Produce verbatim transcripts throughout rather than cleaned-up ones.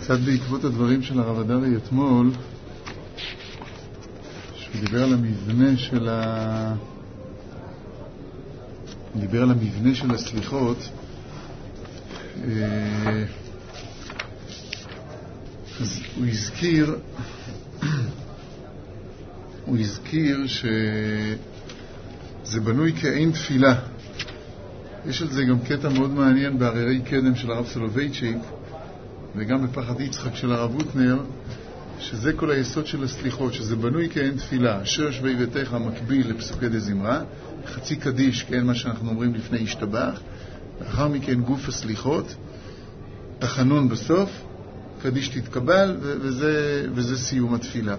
קצת בעקבות הדברים של הרב אדרי אתמול, שהוא דיבר על המבנה של ה... דיבר על המבנה של הסליחות. אז הוא הזכיר הוא הזכיר שזה בנוי כאין תפילה. יש על זה גם קטע מאוד מעניין בהררי קדם של הרב סולובייצ'יק וגם בפחד יצחק של הרב אוטנר, שזה כל היסוד של הסליחות, שזה בנוי כאין תפילה. אשר שבי ביתך מקביל לפסוקי דזמרה, חצי קדיש, כן, מה שאנחנו אומרים לפני השתבח, לאחר מכן גוף הסליחות, תחנון בסוף, קדיש תתקבל, וזה, וזה סיום התפילה.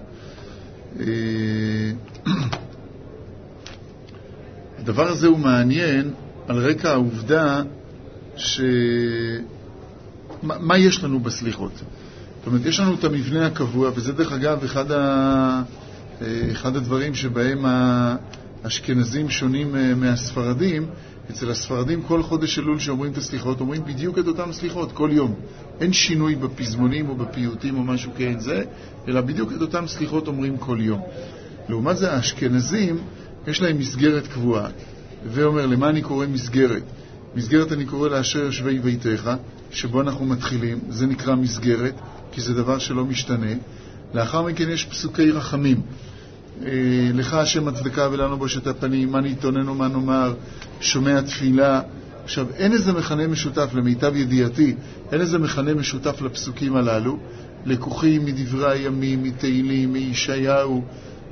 הדבר הזה הוא מעניין על רקע העובדה ש... מה, מה יש לנו בסליחות? זאת אומרת, יש לנו את המבנה הקבוע, וזה דרך אגב אחד, ה... אחד הדברים שבהם האשכנזים שונים מהספרדים. אצל הספרדים כל חודש אלול שאומרים את הסליחות, אומרים בדיוק את אותם סליחות, כל יום. אין שינוי בפזמונים או בפיוטים או משהו כאין זה, אלא בדיוק את אותם סליחות אומרים כל יום. לעומת זה, האשכנזים יש להם מסגרת קבועה. ואומר, למה אני קורא מסגרת? מסגרת אני קורא לאשר יושבי ביתך, שבו אנחנו מתחילים, זה נקרא מסגרת, כי זה דבר שלא משתנה. לאחר מכן יש פסוקי רחמים. לך השם הצדקה ולנו בושת הפנים, מה נתוננו מה נאמר, שומע תפילה. עכשיו, אין איזה מכנה משותף, למיטב ידיעתי, אין איזה מכנה משותף לפסוקים הללו, לקוחים מדברי הימים, מתהילים, מישעיהו,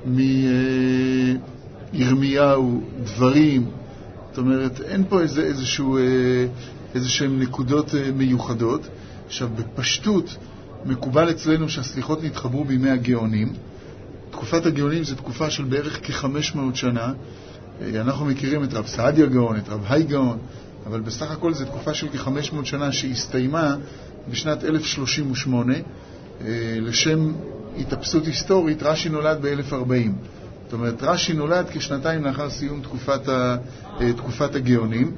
מירמיהו, דברים. זאת אומרת, אין פה איזה, איזשהו, איזשהם נקודות מיוחדות. עכשיו, בפשטות, מקובל אצלנו שהסליחות נתחברו בימי הגאונים. תקופת הגאונים זו תקופה של בערך כ-חמש מאות שנה. אנחנו מכירים את רב סעדיה גאון, את רב היי גאון, אבל בסך הכל זו תקופה של כ-חמש מאות שנה שהסתיימה בשנת אלף שלושים ושמונה. לשם התאפסות היסטורית, רש"י נולד ב-אלף וארבעים. זאת אומרת, רש"י נולד כשנתיים לאחר סיום תקופת, ה... תקופת הגאונים,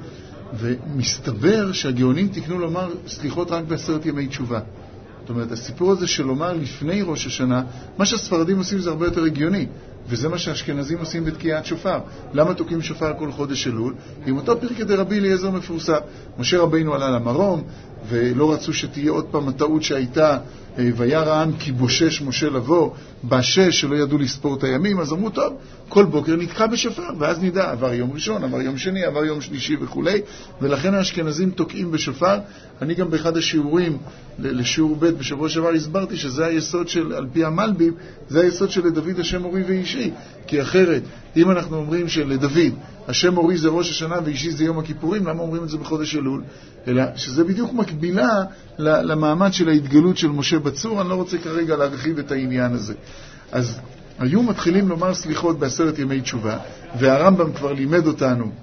ומסתבר שהגאונים תקנו לומר סליחות רק בעשרת ימי תשובה. זאת אומרת, הסיפור הזה של לומר לפני ראש השנה, מה שהספרדים עושים זה הרבה יותר הגיוני, וזה מה שהאשכנזים עושים בתקיעת שופר. למה תוקעים שופר כל חודש אלול? עם אותו פרקי דרבי אליעזר מפורסם. משה רבינו עלה למרום, ולא רצו שתהיה עוד פעם הטעות שהייתה, וירא העם כי בושש משה לבוא, בשש שלא ידעו לספור את הימים, אז אמרו, טוב, כל בוקר נתקע בשופר, ואז נדע, עבר יום ראשון, עבר יום שני, עבר יום שלישי וכו'. ולכן האשכנזים תוקעים בשופר. אני גם באחד השיעורים, לשיעור ב' בשבוע שעבר, הסברתי שזה היסוד של, על פי המלבים, זה היסוד של לדוד השם אורי ואישי. כי אחרת, אם אנחנו אומרים שלדוד, השם אורי זה ראש השנה ואישי זה יום הכיפורים, למה אומרים את זה בחודש אלול? אלא שזה בדיוק מקבילה למעמד של ההתגלות של משה בצור. אני לא רוצה כרגע להרחיב את העניין הזה. אז היו מתחילים לומר סליחות בעשרת ימי תשובה, והרמב"ם כבר לימד אותנו.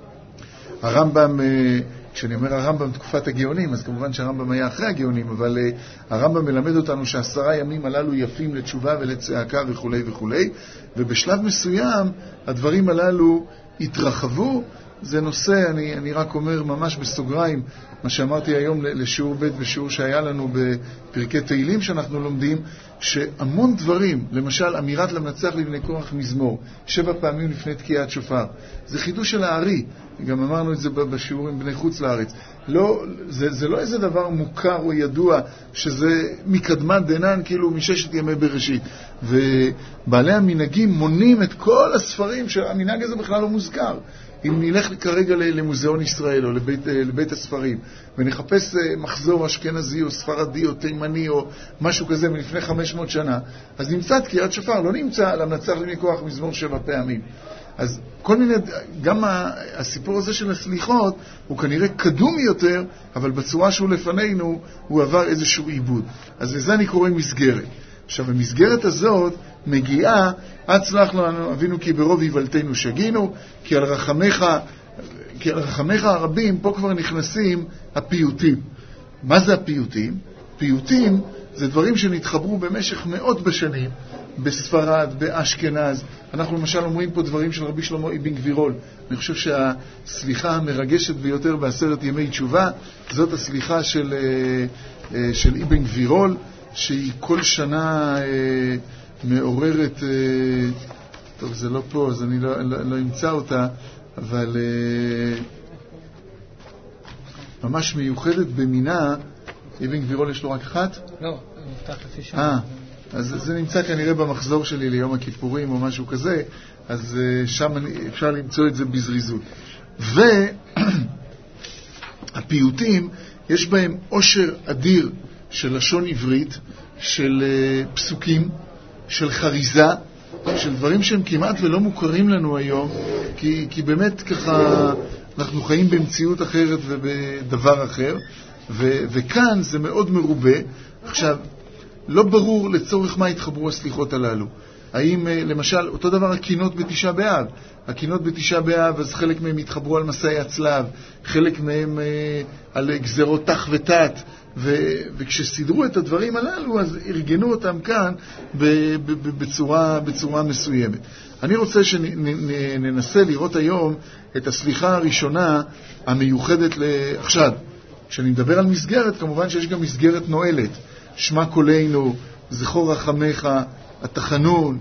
הרמב"ם, כשאני אומר הרמב"ם תקופת הגאונים, אז כמובן שהרמב"ם היה אחרי הגאונים, אבל הרמב"ם מלמד אותנו שעשרה ימים הללו יפים לתשובה ולצעקה וכו' וכו'. ובשלב מסוים הדברים הללו התרחבו. זה נושא, אני, אני רק אומר ממש בסוגריים, מה שאמרתי היום לשיעור ב' ושיעור שהיה לנו בפרקי תהילים שאנחנו לומדים, שהמון דברים, למשל אמירת למנצח לבני כוח מזמור, שבע פעמים לפני תקיעת שופר, זה חידוש של הארי, גם אמרנו את זה בשיעורים בני חוץ לארץ. לא, זה, זה לא איזה דבר מוכר או ידוע, שזה מקדמת דנן, כאילו מששת ימי בראשית. ובעלי המנהגים מונים את כל הספרים שהמנהג הזה בכלל לא מוזכר. אם נלך כרגע למוזיאון ישראל או לבית, לבית הספרים ונחפש מחזור אשכנזי או ספרדי או תימני או משהו כזה מלפני חמש מאות שנה, אז נמצא תקיעת שופר, לא נמצא למנצח לבני כוח מזמור שבע פעמים. אז כל מיני, גם הסיפור הזה של הסליחות הוא כנראה קדום יותר, אבל בצורה שהוא לפנינו הוא עבר איזשהו עיבוד. אז לזה אני קורא מסגרת. עכשיו, המסגרת הזאת מגיעה, עד סלח לנו אבינו כי ברוב יבלתנו שגינו, כי על רחמך, כי על רחמך הרבים, פה כבר נכנסים הפיוטים. מה זה הפיוטים? פיוטים זה דברים שנתחברו במשך מאות בשנים, בספרד, באשכנז. אנחנו למשל אומרים פה דברים של רבי שלמה אבן גבירול. אני חושב שהסליחה המרגשת ביותר בעשרת ימי תשובה, זאת הסליחה של, של אבן גבירול, שהיא כל שנה מעוררת, טוב זה לא פה אז אני לא, לא, לא אמצא אותה, אבל ממש מיוחדת במינה. אבן גבירול יש לו רק אחת? לא, הוא מובטח לפי שם. אה, אז זה נמצא כנראה במחזור שלי ליום הכיפורים או משהו כזה, אז שם אפשר למצוא את זה בזריזות. והפיוטים יש בהם עושר אדיר של לשון עברית, של פסוקים, של חריזה, של דברים שהם כמעט ולא מוכרים לנו היום, כי, כי באמת ככה אנחנו חיים במציאות אחרת ובדבר אחר, ו, וכאן זה מאוד מרובה. עכשיו, לא ברור לצורך מה התחברו הסליחות הללו. האם, למשל, אותו דבר הקינות בתשעה באב. הקינות בתשעה באב, אז חלק מהם התחברו על מסעי הצלב, חלק מהם אה, על גזרות תח ותת, ו, וכשסידרו את הדברים הללו, אז ארגנו אותם כאן ב, ב, ב, בצורה, בצורה מסוימת. אני רוצה שננסה לראות היום את הסליחה הראשונה המיוחדת לעכשיו. כשאני מדבר על מסגרת, כמובן שיש גם מסגרת נועלת. שמע קולנו, זכור רחמך, התחנון,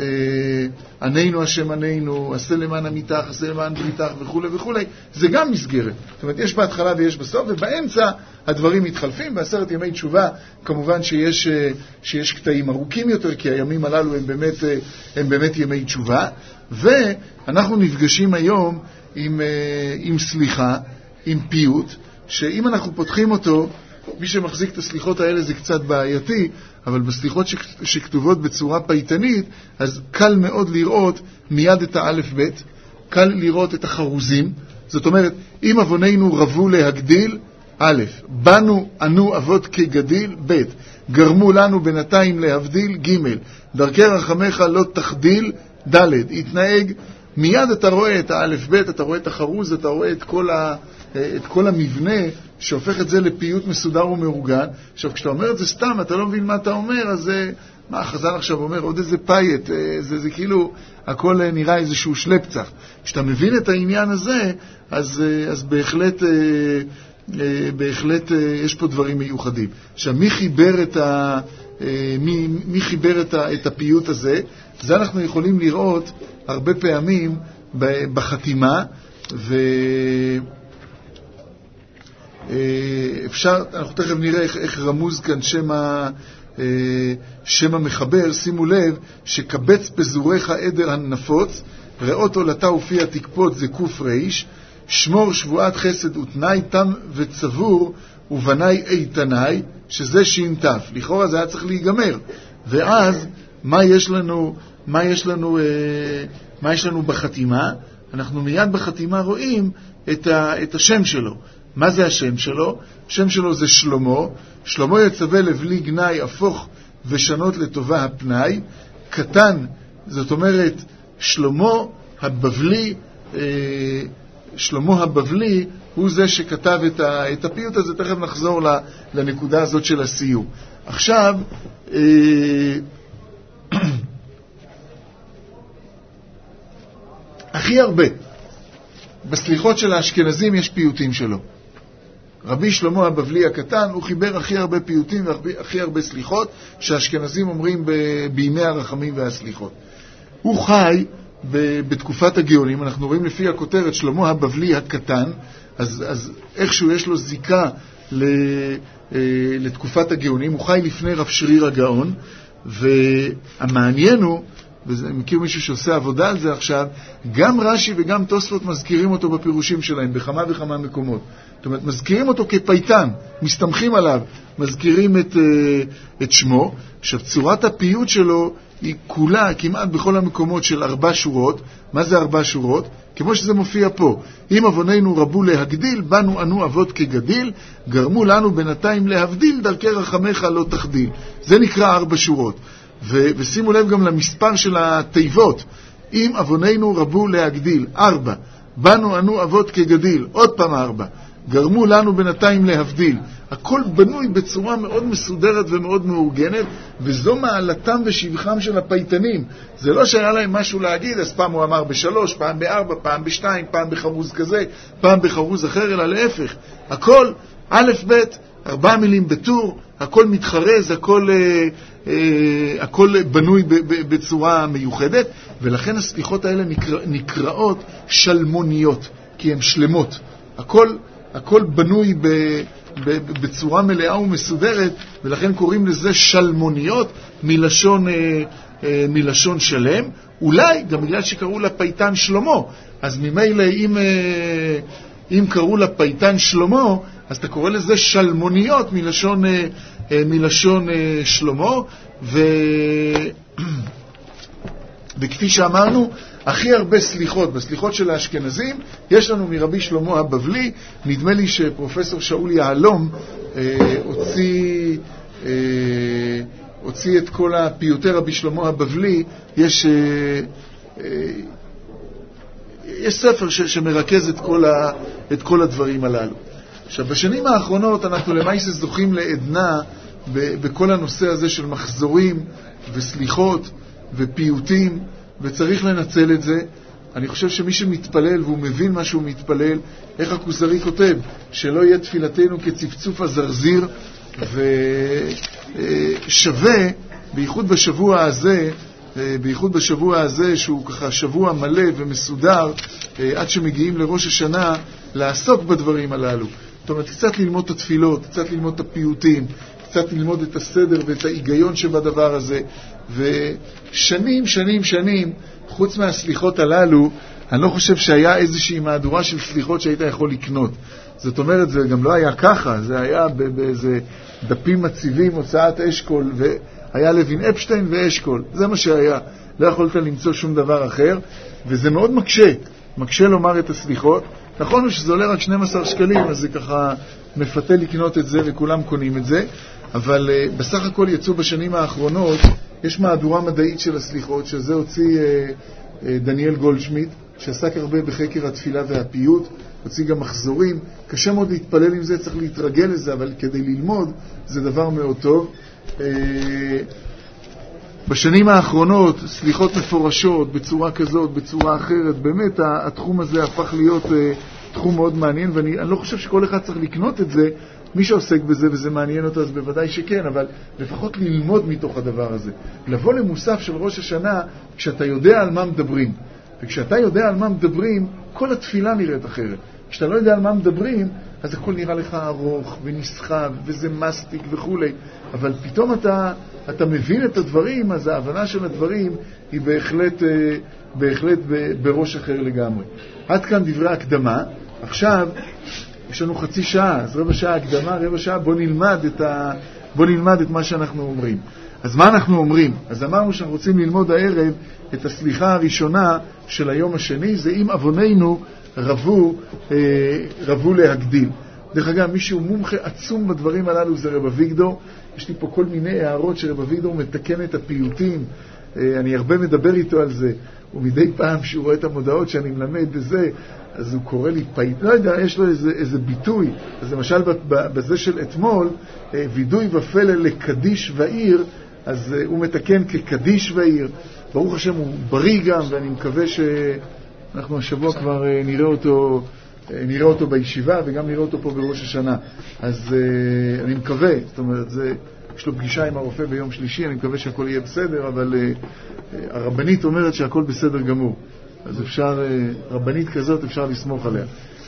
ענינו השם ענינו, עשה למען עמיתך, עשה למען בריתך וכו' וכו'. זה גם מסגרת. זאת אומרת, יש בהתחלה ויש בסוף, ובאמצע הדברים מתחלפים. בעשרת ימי תשובה, כמובן שיש, שיש קטעים ארוכים יותר, כי הימים הללו הם באמת, הם באמת ימי תשובה. ואנחנו נפגשים היום עם, עם סליחה, עם פיוט, שאם אנחנו פותחים אותו, מי שמחזיק את הסליחות האלה זה קצת בעייתי, אבל בסליחות שכתובות בצורה פייטנית, אז קל מאוד לראות מיד את האלף בית, קל לראות את החרוזים. זאת אומרת, אם אבוננו רבו להגדיל, א', בנו ענו אבות כגדיל, ב', גרמו לנו בינתיים להבדיל, ג', דרכי רחמך לא תחדיל, ד', התנהג. מיד אתה רואה את האלף בית, אתה רואה את החרוז, אתה רואה את כל, ה, את כל המבנה שהופך את זה לפיוט מסודר ומאורגן. עכשיו, כשאתה אומר את זה סתם, אתה לא מבין מה אתה אומר, אז מה החז"ל עכשיו אומר? עוד איזה פייט, זה, זה כאילו, הכל נראה איזשהו שלפצח. כשאתה מבין את העניין הזה, אז, אז בהחלט, בהחלט יש פה דברים מיוחדים. עכשיו, מי חיבר את ה... מי, מי חיבר את, ה, את הפיוט הזה? זה אנחנו יכולים לראות הרבה פעמים בחתימה, ואפשר, אנחנו תכף נראה איך, איך רמוז כאן שם, ה, שם המחבר. שימו לב שקבץ פזוריך עדר הנפוץ, ראות עולתה ופיה תקפוץ, זה קוף ריש, שמור שבועת חסד ותנאי, תם וצבור ובני איתני, שזה שינטף. לכאורה זה היה צריך להיגמר. ואז מה יש לנו, מה יש לנו, מה יש לנו בחתימה? אנחנו מיד בחתימה רואים את, ה, את השם שלו. מה זה השם שלו? השם שלו זה שלמה. שלמה יצווה לבלי גנאי הפוך ושנות לטובה הפנאי. קטן, זאת אומרת, שלמה הבבלי, שלמה הבבלי הוא זה שכתב את, ה, את הפיוט הזה. תכף נחזור לנקודה הזאת של הסיום. עכשיו, הכי הרבה בסליחות של האשכנזים יש פיוטים שלו. רבי שלמה הבבלי הקטן, הוא חיבר הכי הרבה פיוטים והכי הרבה סליחות שהאשכנזים אומרים ב, בימי הרחמים והסליחות. הוא חי ב, בתקופת הגאונים. אנחנו רואים לפי הכותרת שלמה הבבלי הקטן, אז, אז איכשהו יש לו זיקה ל, לתקופת הגאונים. הוא חי לפני רב שריר הגאון, והמעניין הוא, ואני מכיר מישהו שעושה עבודה על זה עכשיו, גם רש"י וגם תוספות מזכירים אותו בפירושים שלהם בכמה וכמה מקומות. זאת אומרת, מזכירים אותו כפייטן, מסתמכים עליו, מזכירים את, את שמו. עכשיו, צורת הפיוט שלו היא כולה כמעט בכל המקומות של ארבע שורות. מה זה ארבע שורות? כמו שזה מופיע פה. אם אבוננו רבו להגדיל, בנו ענו אבות כגדיל, גרמו לנו בינתיים להבדיל, דרכי רחמך לא תחדיל. זה נקרא ארבע שורות. ו- ושימו לב גם למספר של התיבות. אם אבוננו רבו להגדיל, ארבע. בנו ענו אבות כגדיל, עוד פעם ארבע. גרמו לנו בינתיים להבדיל. הכל בנוי בצורה מאוד מסודרת ומאוד מאורגנת, וזו מעלתם ושבחם של הפייטנים. זה לא שהיה להם משהו להגיד, אז פעם הוא אמר בשלוש, פעם בארבע, פעם בשתיים, פעם בחרוז כזה, פעם בחרוז אחר, אלא להפך. הכל א' ב', ארבע מילים בטור, הכל מתחרז, הכל, אה, אה, הכל בנוי ב, ב, בצורה מיוחדת, ולכן הסליחות האלה נקרא, נקראות שלמוניות, כי הן שלמות. הכל, הכל בנוי ב, ב, בצורה מלאה ומסודרת, ולכן קוראים לזה שלמוניות מלשון, אה, אה, מלשון שלם. אולי גם בגלל שקראו לה פייטן שלמה, אז ממילא אם, אה, אם קראו לה פייטן שלמה, אז אתה קורא לזה שלמוניות מלשון, אה, אה, מלשון אה, שלמה, ו... וכפי שאמרנו, הכי הרבה סליחות, בסליחות של האשכנזים, יש לנו מרבי שלמה הבבלי. נדמה לי שפרופסור שאול יהלום אה, הוציא, אה, הוציא את כל הפיוטי רבי שלמה הבבלי. יש, אה, אה, יש ספר ש, שמרכז את כל, ה, את כל הדברים הללו. עכשיו, בשנים האחרונות אנחנו למעשה זוכים לעדנה ב, בכל הנושא הזה של מחזורים וסליחות ופיוטים, וצריך לנצל את זה. אני חושב שמי שמתפלל והוא מבין מה שהוא מתפלל, איך הכוזרי כותב, שלא יהיה תפילתנו כצפצוף הזרזיר, ושווה, בייחוד בשבוע הזה, בייחוד בשבוע הזה שהוא ככה שבוע מלא ומסודר, עד שמגיעים לראש השנה, לעסוק בדברים הללו. זאת אומרת, קצת ללמוד את התפילות, קצת ללמוד את הפיוטים, קצת ללמוד את הסדר ואת ההיגיון שבדבר הזה. ושנים, שנים, שנים, חוץ מהסליחות הללו, אני לא חושב שהיה איזושהי מהדורה של סליחות שהיית יכול לקנות. זאת אומרת, זה גם לא היה ככה, זה היה באיזה דפים מציבים, הוצאת אשכול, והיה לוין אפשטיין ואשכול. זה מה שהיה. לא יכולת למצוא שום דבר אחר, וזה מאוד מקשה. מקשה לומר את הסליחות. נכון הוא שזה עולה רק שנים עשר שקלים, אז זה ככה מפתה לקנות את זה, וכולם קונים את זה. אבל uh, בסך הכל יצאו בשנים האחרונות, יש מהדורה מדעית של הסליחות, שזה הוציא uh, uh, דניאל גולדשמיט, שעסק הרבה בחקר התפילה והפיוט, הוציא גם מחזורים. קשה מאוד להתפלל עם זה, צריך להתרגל לזה, אבל כדי ללמוד זה דבר מאוד טוב. Uh, בשנים האחרונות, סליחות מפורשות, בצורה כזאת, בצורה אחרת, באמת התחום הזה הפך להיות uh, תחום מאוד מעניין, ואני לא חושב שכל אחד צריך לקנות את זה. מי שעוסק בזה וזה מעניין אותו, אז בוודאי שכן, אבל לפחות ללמוד מתוך הדבר הזה. לבוא למוסף של ראש השנה כשאתה יודע על מה מדברים. וכשאתה יודע על מה מדברים, כל התפילה נראית אחרת. כשאתה לא יודע על מה מדברים, אז הכל נראה לך ארוך ונסחב, וזה מסטיק וכו'. אבל פתאום אתה, אתה מבין את הדברים, אז ההבנה של הדברים היא בהחלט, בהחלט בראש אחר לגמרי. עד כאן דברי הקדמה. עכשיו, יש לנו חצי שעה, אז רבע שעה הקדמה, רבע שעה, בוא נלמד את, ה... בוא נלמד את מה שאנחנו אומרים. אז מה אנחנו אומרים? אז אמרנו שאנחנו רוצים ללמוד הערב את הסליחה הראשונה של היום השני, זה אם אבוננו רבו, אה, רבו להגדיל. דרך אגב, מישהו מומחה עצום בדברים הללו זה רב אביגדור. יש לי פה כל מיני הערות שרב אביגדור מתקן את הפיוטים, אה, אני הרבה מדבר איתו על זה, ומדי פעם שהוא רואה את המודעות שאני מלמד בזה, אז הוא קורא לי פייט, לא יודע, יש לו איזה, איזה ביטוי. אז למשל בזה של אתמול, וידוי ופלל לקדיש ועיר, אז הוא מתקן כקדיש ועיר. ברוך השם הוא בריא גם, ואני מקווה שאנחנו השבוע כבר נראה אותו, נראה אותו בישיבה, וגם נראה אותו פה בראש השנה. אז אני מקווה, זאת אומרת, זה, יש לו פגישה עם הרופא ביום שלישי, אני מקווה שהכל יהיה בסדר, אבל הרבנית אומרת שהכל בסדר גמור. אז אפשר, רבנית כזאת אפשר לסמוך עליה.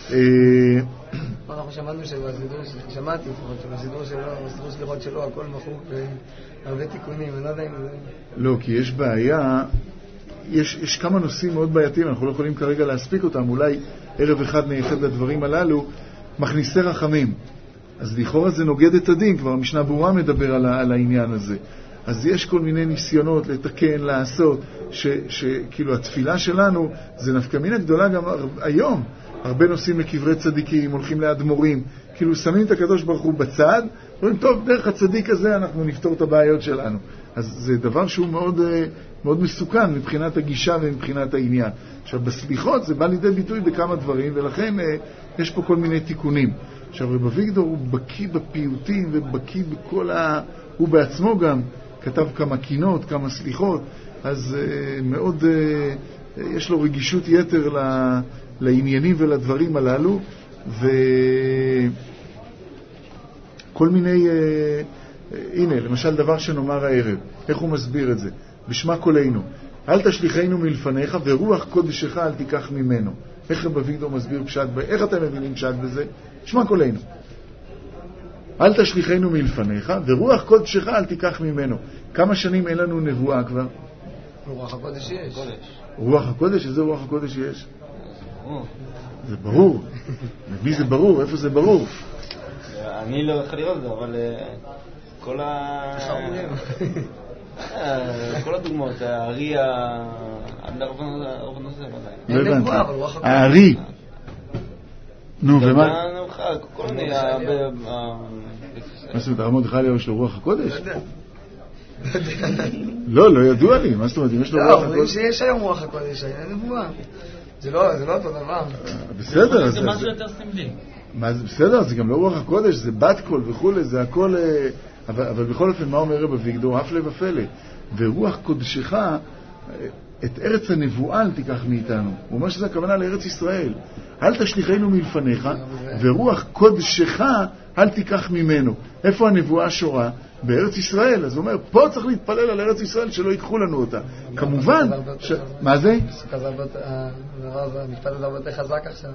אנחנו שמענו שבסידור, שמעתי שבסידור שלו, בסידור סליחות שלו, הכל מחוק והרבה תיקונים, אני לא יודע אם זה... לא, כי יש בעיה, יש, יש כמה נושאים מאוד בעייתיים, אנחנו לא יכולים כרגע להספיק אותם, אולי ערב אחד נייחד לדברים הללו, מכניסי רחמים. אז לכאורה זה נוגד את הדין, כבר המשנה ברורה מדבר על, על העניין הזה. אז יש כל מיני ניסיונות לתקן, לעשות, שכאילו התפילה שלנו זה נפקא מינה גדולה גם היום. הרבה נוסעים לקברי צדיקים, הולכים לאדמו"רים, כאילו שמים את הקדוש ברוך הוא בצד, אומרים, טוב, דרך הצדיק הזה אנחנו נפתור את הבעיות שלנו. אז זה דבר שהוא מאוד, מאוד מסוכן מבחינת הגישה ומבחינת העניין. עכשיו, בסליחות זה בא לידי ביטוי בכמה דברים, ולכן יש פה כל מיני תיקונים. עכשיו, רב אביגדור הוא בקיא בפיוטים ובקיא בכל ה... הוא בעצמו גם כתב כמה קינות, כמה סליחות, אז uh, מאוד, uh, יש לו רגישות יתר ל... לעניינים ולדברים הללו, וכל מיני, uh, הנה, למשל דבר שנאמר הערב, איך הוא מסביר את זה? בשמה קולנו, אל תשליחנו מלפניך ורוח קודשך אל תיקח ממנו. איך רב אביגדור מסביר פשט, איך אתם מבינים פשט בזה? בשמה קולנו. אל תשליחנו מלפניך ורוח קודשך אל תיקח ממנו. כמה שנים אין לנו נבואה כבר? רוח הקודש יש. רוח הקודש? איזה רוח הקודש יש? זה ברור. מי זה ברור? איפה זה ברור? אני לא יכול לראות זה, אבל כל ה... כל הדוגמאות, הארי ה... לא הבנתי. הארי. נו, ומה? כל מיני... מה זאת אומרת, הרמות חליה יש לו רוח הקודש? לא, לא ידוע לי. מה זאת אומרת, אם יש לו רוח הקודש? לא, שיש היום רוח הקודש, אין נבואה. זה לא אותו דבר. בסדר. זה משהו יותר סמלי. בסדר, זה גם לא רוח הקודש, זה בת קול וכו', זה הכל... אבל בכל אופן, מה אומר רב אביגדור? אף לב ופלא. ורוח קודשך, את ארץ הנבואה אל תיקח מאיתנו. הוא אומר שזה הכוונה לארץ ישראל. אל תשליחנו מלפניך, ורוח קודשך אל תיקח ממנו. איפה הנבואה שורה? בארץ ישראל. אז הוא אומר, פה צריך להתפלל על ארץ ישראל שלא ייקחו לנו אותה. כמובן, מה זה? המשפט הזה הרבה יותר חזק עכשיו.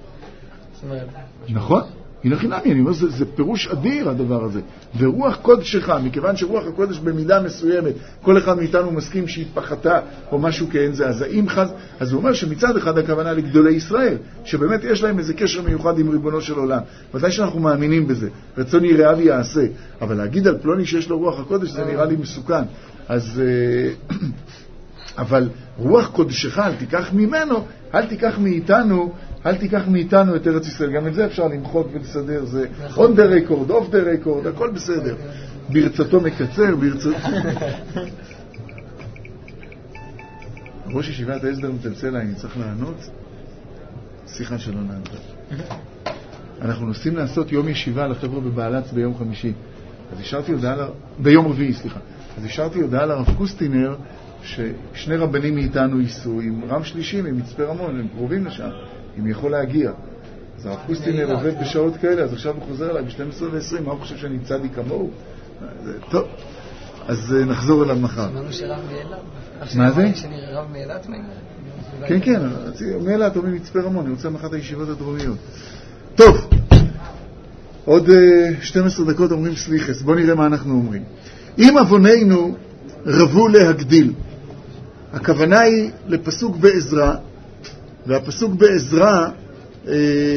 נכון. הנה חינמי, אני אומר, זה, זה פירוש אדיר הדבר הזה. ורוח קודשך, מכיוון שרוח הקודש במידה מסוימת, כל אחד מאיתנו מסכים שהיא פחתה או משהו כאין זה, אז האם חז... אז הוא אומר שמצד אחד הכוונה לגדולי ישראל, שבאמת יש להם איזה קשר מיוחד עם ריבונו של עולם. ודאי שאנחנו מאמינים בזה, רצון יראה ויעשה. אבל להגיד על פלוני שיש לו רוח הקודש, זה נראה לי מסוכן. אז... אבל רוח קודשך, אל תיקח ממנו, אל תיקח מאיתנו, אל תיקח מאיתנו את ארץ ישראל. גם את זה אפשר למחוק ולסדר, זה on the record, off the record, הכל בסדר. ברצתו מקצר, ברצתו... ראש ישיבת ההסדר מצלצל, אני צריך לענות. שיחה שלא נענת. אנחנו נוסעים לעשות יום ישיבה לחבר'ה בבעלץ ביום חמישי. אז השארתי הודעה, ל... ביום רביעי, סליחה. אז השארתי הודעה לרב קוסטינר, ששני רבנים מאיתנו ייסעו עם רם שלישי ממצפה רמון, הם קרובים לשם, אם יכול להגיע. אז הרב קוסטינר עובד בשעות כאלה, אז עכשיו הוא חוזר אליי ב-שתים עשרה ועשרים, מה הוא חושב שאני צדי כמוהו? טוב, אז נחזור אליו מחר. שמענו שרב מאילת. מה זה? שאני רב מאילת מגיע. כן, כן, מאילת או ממצפה רמון, אני רוצה מאחת הישיבות הדרומיות. טוב, עוד שתים עשרה דקות אומרים סליחס, בוא נראה מה אנחנו אומרים. אם אבוננו רבו להגדיל, הכוונה היא לפסוק בעזרה, והפסוק בעזרה, אה,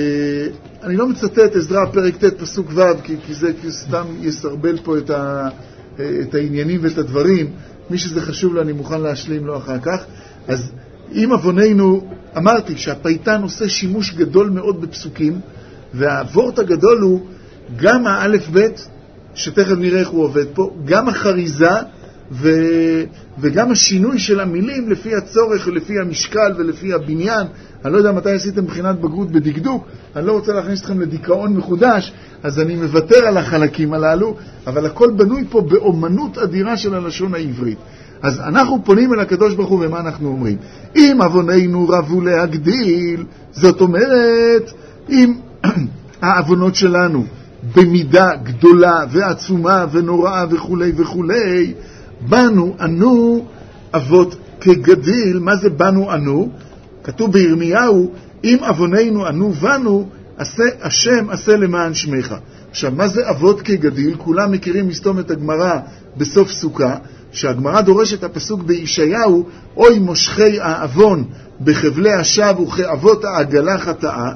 אני לא מצטט עזרה פרק ת' פסוק ו', כי, כי זה כי סתם יסרבל פה את, ה, את העניינים ואת הדברים. מי שזה חשוב לו אני מוכן להשלים לו אחר כך. אז אם אבוננו, אמרתי שהפייטן עושה שימוש גדול מאוד בפסוקים, והוורט הגדול הוא גם האלף בית, שתכף נראה איך הוא עובד פה, גם החריזה, ו... וגם השינוי של המילים לפי הצורך ולפי המשקל ולפי הבניין. אני לא יודע מתי עשיתם בחינת בגרות בדקדוק, אני לא רוצה להכניס אתכם לדיכאון מחודש, אז אני מוותר על החלקים הללו, אבל הכל בנוי פה באומנות אדירה של הלשון העברית. אז אנחנו פונים אל הקדוש ברוך הוא, ומה אנחנו אומרים? אם אבוננו רבו להגדיל, זאת אומרת, אם האבונות שלנו במידה גדולה ועצומה ונוראה וכו' וכו', בנו אנו אבות כגדיל. מה זה בנו אנו? כתוב בירמיהו, אם אבוננו אנו בנו, עשה, השם עשה למען שמך. עכשיו, מה זה אבות כגדיל? כולם מכירים מסתום את הגמרא בסוף סוכה, שהגמרא דורשת הפסוק בישעיהו, אוי מושכי האבון בחבלי השב וכאבות העגלה חטאה,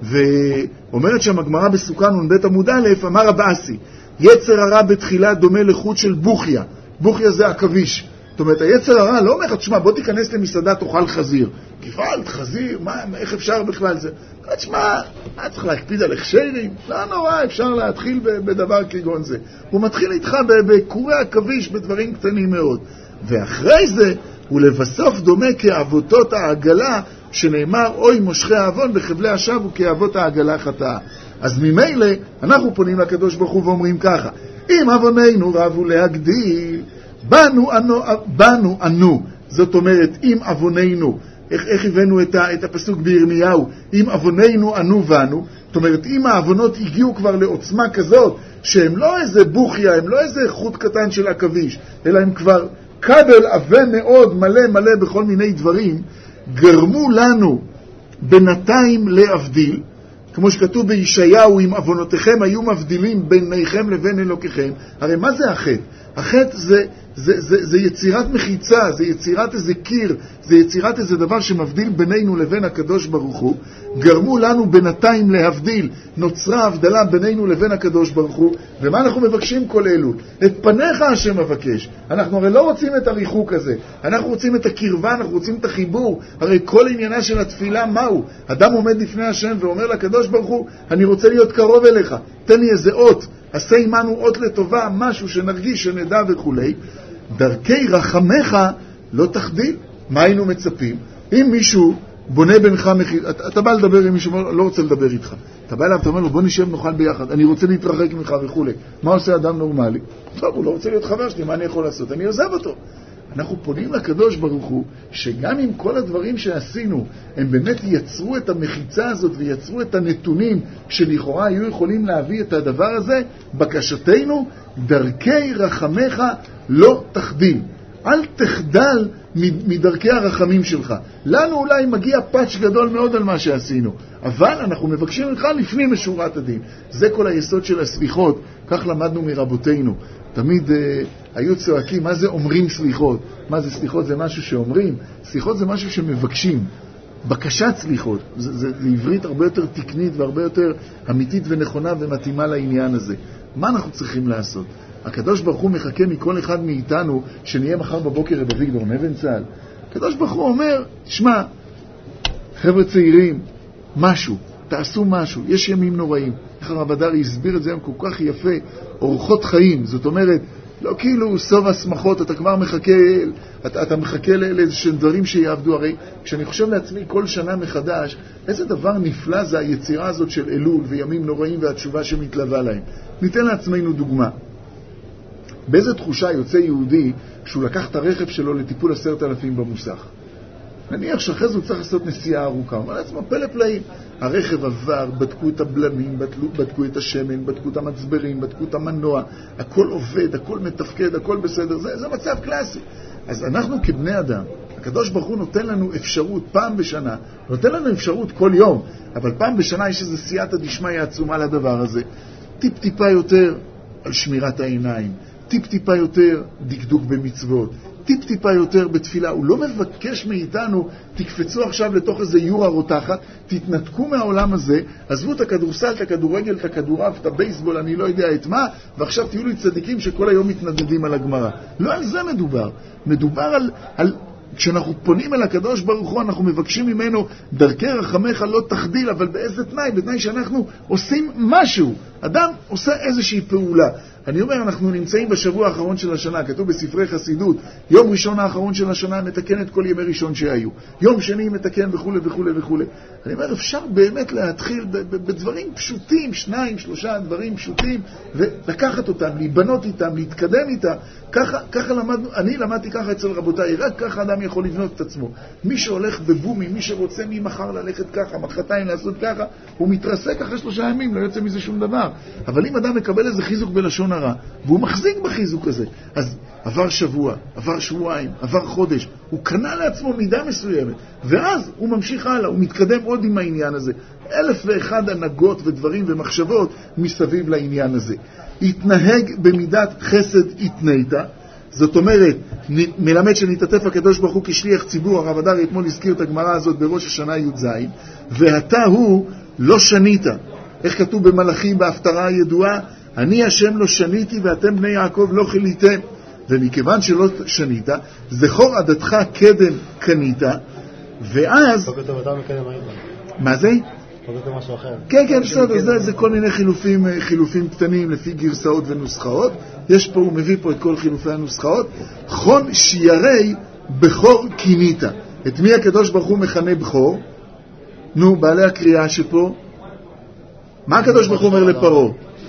ואומרת שם הגמרא בסוכה נון בית עמוד א', אמר רבאסי, יצר הרע בתחילה דומה לחוט של בוכיה. בוכיה זה הכביש. זאת אומרת, היצר הרע לא אומר לך, תשמע, בוא תיכנס למסעדה, תאכל חזיר. גוואלד, חזיר, מה, איך אפשר בכלל זה? תשמע, מה צריך להקפיד על הכשרים? לא נורא, אפשר להתחיל בדבר כגון זה. הוא מתחיל איתך בקורי הכביש, בדברים קטנים מאוד. ואחרי זה, הוא לבסוף דומה כאבותות העגלה, שנאמר, אוי מושכי האבון בחבלי השב וכאבות העגלה חטאה. אז ממילא אנחנו פונים לקדוש ברוך הוא ואומרים ככה, אם אבוננו רבו להגדיל, בנו אנו, בנו אנו. זאת אומרת, אם אבוננו, איך, איך הבאנו את, ה, את הפסוק בירמיהו, אם אבוננו אנו בנו, זאת אומרת, אם האבונות הגיעו כבר לעוצמה כזאת, שהם לא איזה בוכיה, הם לא איזה חוט קטן של עכביש, אלא הם כבר כבל עבה מאוד, מלא מלא בכל מיני דברים, גרמו לנו בינתיים להבדיל, כמו שכתוב בישעיהו, אם אבונותיכם היו מבדילים ביניכם לבין אלוקיכם. הרי מה זה החטא? החטא זה, זה, זה, זה יצירת מחיצה, זה יצירת איזה קיר, זה יצירת איזה דבר שמבדיל בינינו לבין הקדוש ברוך הוא. גרמו לנו בינתיים להבדיל, נוצרה הבדלה בינינו לבין הקדוש ברוך הוא. ומה אנחנו מבקשים כל אלול? את פניך השם מבקש. אנחנו הרי לא רוצים את הריחוק הזה, אנחנו רוצים את הקרבה, אנחנו רוצים את החיבור. הרי כל עניינה של התפילה מהו? אדם עומד לפני השם ואומר לקדוש ברוך הוא, אני רוצה להיות קרוב אליך, תן לי איזה אות, עשה עמנו אות לטובה, משהו שנרגיש, שנדע וכו'. דרכי רחמך לא תחדיל. מה היינו מצפים? אם מישהו בונה בינך מחיצה, אתה, אתה בא לדבר עם מישהו, לא רוצה לדבר איתך, אתה בא אליו, אתה אומר לו, בוא נשב נאכל ביחד, אני רוצה להתרחק ממך וכו'. מה עושה אדם נורמלי? טוב, הוא לא רוצה להיות חבר שלי, מה אני יכול לעשות? אני עוזב אותו. אנחנו פונים לקדוש ברוך הוא, שגם עם כל הדברים שעשינו, הם באמת יצרו את המחיצה הזאת ויצרו את הנתונים שלכאורה היו יכולים להביא את הדבר הזה. בקשתנו, דרכי רחמך לא תחדיל. אל תחדל מדרכי הרחמים שלך. לנו אולי מגיע פאץ' גדול מאוד על מה שעשינו, אבל אנחנו מבקשים ממך לפנים משורת הדין. זה כל היסוד של הסליחות, כך למדנו מרבותינו. תמיד אה, היו צועקים, מה זה אומרים סליחות? מה זה סליחות? זה משהו שאומרים. סליחות זה משהו שמבקשים. בקשת סליחות. זה, זה, זה עברית הרבה יותר תקנית והרבה יותר אמיתית ונכונה ומתאימה לעניין הזה. מה אנחנו צריכים לעשות? הקדוש ברוך הוא מחכה מכל אחד מאיתנו שנהיה מחר בבוקר רב אביגדור נבן צהל. הקדוש ברוך הוא אומר, תשמע, חבר'ה צעירים, משהו, תעשו משהו, יש ימים נוראים. איך הרב הדרי הסביר את זה היום כל כך יפה, אורחות חיים, זאת אומרת, לא כאילו סוף השמחות, אתה כבר מחכה, אתה, אתה מחכה לאיזשהם דברים שיעבדו. הרי כשאני חושב לעצמי כל שנה מחדש, איזה דבר נפלא זה היצירה הזאת של אלול וימים נוראים והתשובה שמתלווה להם. ניתן לעצמנו דוגמה. באיזה תחושה יוצא יהודי כשהוא לקח את הרכב שלו לטיפול עשרת אלפים במוסך? נניח שאחרי זה הוא צריך לעשות נסיעה ארוכה, אבל לעצמו פלא פלאים. הרכב עבר, בדקו את הבלמים, בדקו את השמן, בדקו את המצברים, בדקו את המנוע, הכל עובד, הכל מתפקד, הכל בסדר. זה, זה מצב קלאסי. אז אנחנו כבני אדם, הקדוש ברוך הוא נותן לנו אפשרות פעם בשנה, נותן לנו אפשרות כל יום, אבל פעם בשנה יש איזו סייעתא דשמיא עצומה לדבר הזה. טיפ טיפה יותר על שמירת העיניים, טיפ טיפה יותר דקדוק במצוות, טיפ טיפה יותר בתפילה. הוא לא מבקש מאיתנו, תקפצו עכשיו לתוך איזה יורה רותחת, תתנתקו מהעולם הזה, עזבו את הכדורסל, את הכדורגל, את הכדורעף, את הבייסבול, אני לא יודע את מה, ועכשיו תהיו לי צדיקים שכל היום מתנדדים על הגמרא. לא על זה מדובר. מדובר על, על כשאנחנו פונים אל הקדוש ברוך הוא, אנחנו מבקשים ממנו, דרכי רחמך לא תחדיל, אבל באיזה תנאי? בתנאי שאנחנו עושים משהו. אדם עושה איזושהי פעולה. אני אומר, אנחנו נמצאים בשבוע האחרון של השנה, כתוב בספרי חסידות, יום ראשון האחרון של השנה מתקן את כל ימי ראשון שהיו. יום שני מתקן וכו' וכו' וכו'. אני אומר, אפשר באמת להתחיל בדברים פשוטים, שניים, שלושה דברים פשוטים, ולקחת אותם, להיבנות איתם, להתקדם איתם. ככה, ככה למדנו, אני למדתי ככה אצל רבותיי, רק ככה אדם יכול לבנות את עצמו. מי שהולך בבומי, מי שרוצה ממחר ללכת ככה, מחרתיים לעשות ככה, הוא מתרסק אחרי שלושה ימים, לא יוצא מזה שום דבר. אבל אם אדם מקבל איזה חיזוק בלשון הרע, והוא מחזיק בחיזוק הזה, אז עבר שבוע, עבר שבועיים, עבר חודש, הוא קנה לעצמו מידה מסוימת, ואז הוא ממשיך הלאה, הוא מתקדם עוד עם העניין הזה. אלף ואחד הנהגות ודברים ומחשבות מסביב לעניין הזה. התנהג במידת חסד התנית, זאת אומרת, מלמד שנתעטף הקדוש ברוך הוא כשליח ציבור. הרב הדרי אתמול הזכיר את הגמרא הזאת בראש השנה י"ז, ואתה הוא לא שנית. איך כתוב במלאכים בהפטרה הידועה? אני השם לא שניתי ואתם בני יעקב לא חיליתם. ומכיוון שלא שנית, זכור עדתך קדם קנית, ואז... מה זה? כן, כן, בסדר, זה, זה כל מיני חילופים, חילופים קטנים לפי גרסאות ונוסחאות. יש פה, הוא מביא פה את כל חילופי הנוסחאות. חון שיירי בכור קינית. את מי הקדוש ברוך הוא מכנה בכור? נו, בעלי הקריאה שפה. מה הקדוש ברוך הוא אומר לפרעה?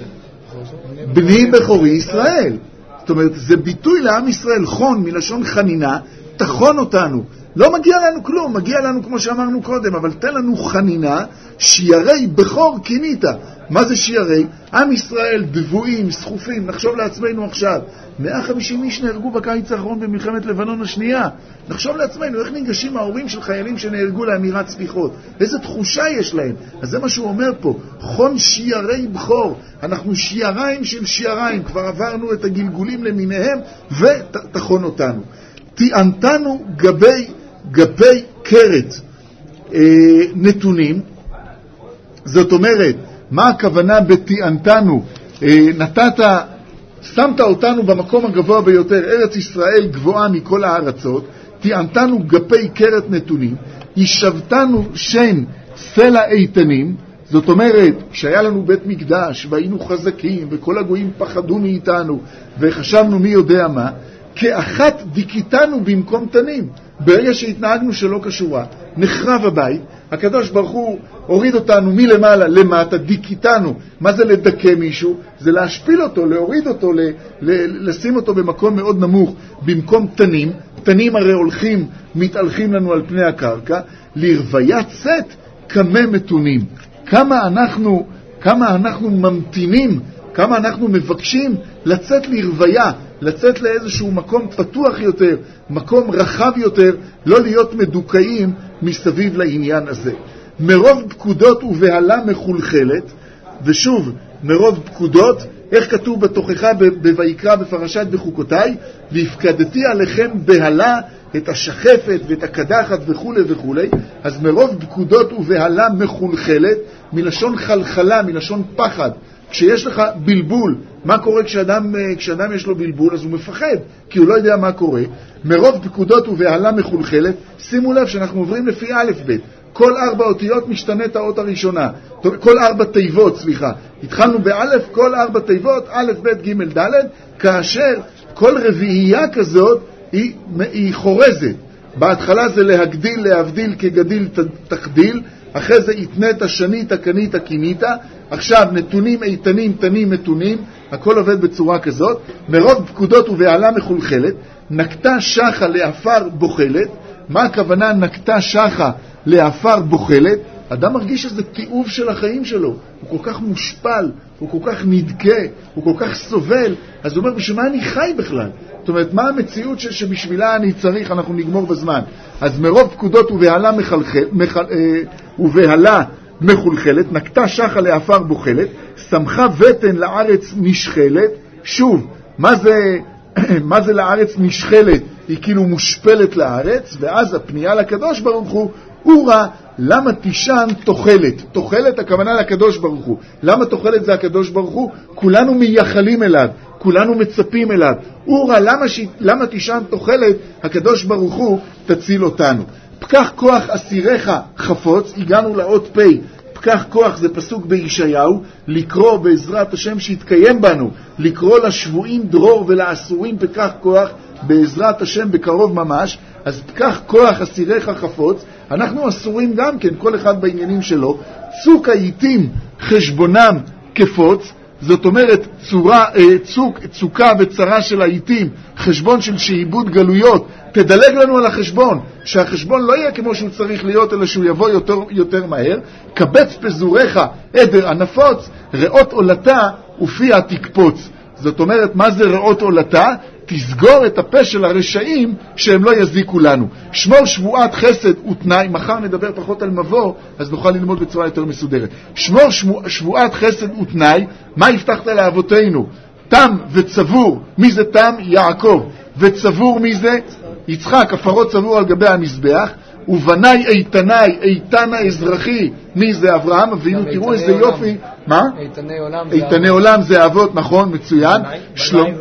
בני בכורי ישראל. זאת אומרת, זה ביטוי לעם ישראל, חון מלשון חנינה, תחון אותנו. לא מגיע לנו כלום, מגיע לנו כמו שאמרנו קודם, אבל תן לנו חנינה, שיערי בכור כינית. מה זה שיערי? עם ישראל דבויים, סחופים, נחשוב לעצמנו עכשיו, מאה וחמישים איש נהרגו בקיץ האחרון במלחמת לבנון השנייה. נחשוב לעצמנו, איך ניגשים ההורים של חיילים שנהרגו לאמירת סליחות? איזה תחושה יש להם? אז זה מה שהוא אומר פה, חון שיערי בכור. אנחנו שיעריים של שיעריים, כבר עברנו את הגלגולים למיניהם, ותחון אותנו. תיענתנו גבי, גבי קרת אה, נתונים. זאת אומרת, מה הכוונה בתיענתנו? אה, נתת, שמת אותנו במקום הגבוה ביותר, ארץ ישראל גבוהה מכל הארצות, תיענתנו גבי קרת נתונים, ישבתנו שן סלע איתנים. זאת אומרת, כשהיה לנו בית מקדש והיינו חזקים וכל הגויים פחדו מאיתנו וחשבנו מי יודע מה, כאחת דיכיתנו במקום תנים. ברגע שהתנהגנו שלא קשורה, נחרב הבית, הקדוש ברוך הוא הוריד אותנו מלמעלה למטה, דיכיתנו. מה זה לדכא מישהו? זה להשפיל אותו, להוריד אותו, ל- ל- לשים אותו במקום מאוד נמוך במקום תנים. תנים הרי הולכים, מתהלכים לנו על פני הקרקע. לרוויית צאת כמה מתונים. כמה אנחנו, כמה אנחנו ממתינים, כמה אנחנו מבקשים לצאת לרוויה, לצאת לאיזשהו מקום פתוח יותר, מקום רחב יותר, לא להיות מדוכאים מסביב לעניין הזה. מרוב פקודות ובהלה מחולחלת, ושוב, מרוב פקודות, איך כתוב בתוכחה בויקרא בפרשת בחוקותיי, והפקדתי עליכם בהלה את השחפת ואת הקדחת וכו' וכו'. אז מרוב פקודות ובהלה מחולחלת, מלשון חלחלה, מלשון פחד. כשיש לך בלבול, מה קורה כשאדם, כשאדם יש לו בלבול? אז הוא מפחד, כי הוא לא יודע מה קורה. מרוב פקודות ובהלה מחולחלת, שימו לב שאנחנו עוברים לפי א' ב'. כל ארבע אותיות משתנה את האות הראשונה. כל ארבע תיבות, סליחה. התחלנו באלף, כל ארבע תיבות, א' ב' ג' ד', כאשר כל רביעייה כזאת היא, היא חורזת. בהתחלה זה להגדיל, להבדיל, כגדיל תחדיל, אחרי זה התנית, שנית, קנית, קינית. עכשיו נתונים, איתנים, תנים, מתונים, הכל עובד בצורה כזאת. מרוב פקודות ובהלה מחולחלת, נקטה שחה לאפר בוחלת. מה הכוונה נקטה שחה לאפר בוחלת? אדם מרגיש שזה תיעוב של החיים שלו, הוא כל כך מושפל, הוא כל כך נדכה, הוא כל כך סובל. אז הוא אומר, בשביל מה אני חי בכלל? זאת אומרת, מה המציאות שבשבילה אני צריך? אנחנו נגמור בזמן. אז מרוב פקודות ובהלה מחלחל, מחל, אה, ובהלה מחולחלת, נקטה שחה לאפר בוחלת, שמחה ותן לארץ נשחלת. שוב, מה זה, מה זה לארץ נשחלת? היא כאילו מושפלת לארץ, ואז הפנייה לקדוש ברוך הוא, אורה, למה תישן תוחלת? תוחלת הכוונה לקדוש ברוך הוא. למה תוחלת זה הקדוש ברוך הוא? כולנו מייחלים אליו, כולנו מצפים אליו. אורה, למה, ש... למה תישן תוחלת? הקדוש ברוך הוא תציל אותנו. פקח כוח אסיריך חפוץ, הגענו לאות פי. פקח כוח זה פסוק בישעיהו, לקרוא בעזרת השם שיתקיים בנו, לקרוא לשבועים דרור ולאסורים פקח כוח בעזרת השם בקרוב ממש. אז פקח כוח אסיריך חפוץ, אנחנו אסורים גם כן, כל אחד בעניינים שלו. צוק העיתים חשבונם כפוץ, זאת אומרת צורה, צוק, צוקה וצרה של העיתים, חשבון של שעיבוד גלויות, תדלג לנו על החשבון, שהחשבון לא יהיה כמו שהוא צריך להיות, אלא שהוא יבוא יותר, יותר מהר. קבץ פזוריך עדר הנפוץ, ראות עולתה ופיה תקפוץ. זאת אומרת, מה זה ראות עולתה? תסגור את הפה של הרשעים שהם לא יזיקו לנו. שמור שבועת חסד ותנאי, מחר נדבר פחות על מבוא, אז נוכל ללמוד בצורה יותר מסודרת. שמור שבוע, שבועת חסד ותנאי, מה הבטחת לאבותינו? תם וצבור, מי זה תם? יעקב. וצבור מי זה? יצחק, הפרות צבור על גבי המזבח. ובני איתני, איתן האזרחי, מי זה? אברהם. ואילו תראו איזה יופי. מה? איתני עולם. איתני עולם זה אבות, נכון, מצוין. שלום.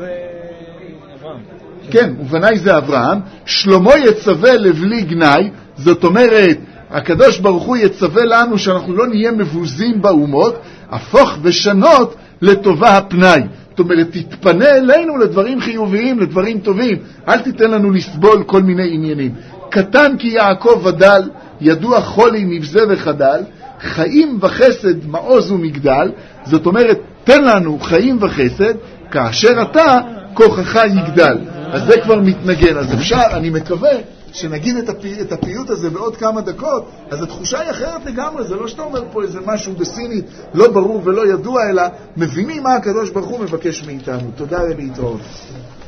כן, ובני זה אברהם. שלמה יצווה לבלי גנאי, זאת אומרת, הקדוש ברוך הוא יצווה לנו שאנחנו לא נהיה מבוזים באומות, הפוך ושנות לטובה הפנאי. זאת אומרת, תתפנה אלינו לדברים חיוביים, לדברים טובים. אל תיתן לנו לסבול כל מיני עניינים. קטן כי יעקב ודל, ידוע חולי נבזה וחדל, חיים וחסד מעוז ומגדל, זאת אומרת, תן לנו חיים וחסד, כאשר אתה כוחך יגדל. אז זה כבר מתנגן. אז אפשר, אני מקווה, שנגיד את, הפי, את הפיוט הזה בעוד כמה דקות, אז התחושה היא אחרת לגמרי. זה לא שאתה אומר פה איזה משהו בסינית לא ברור ולא ידוע, אלא מבינים מה הקדוש ברוך הוא מבקש מאיתנו. תודה ולהתראות.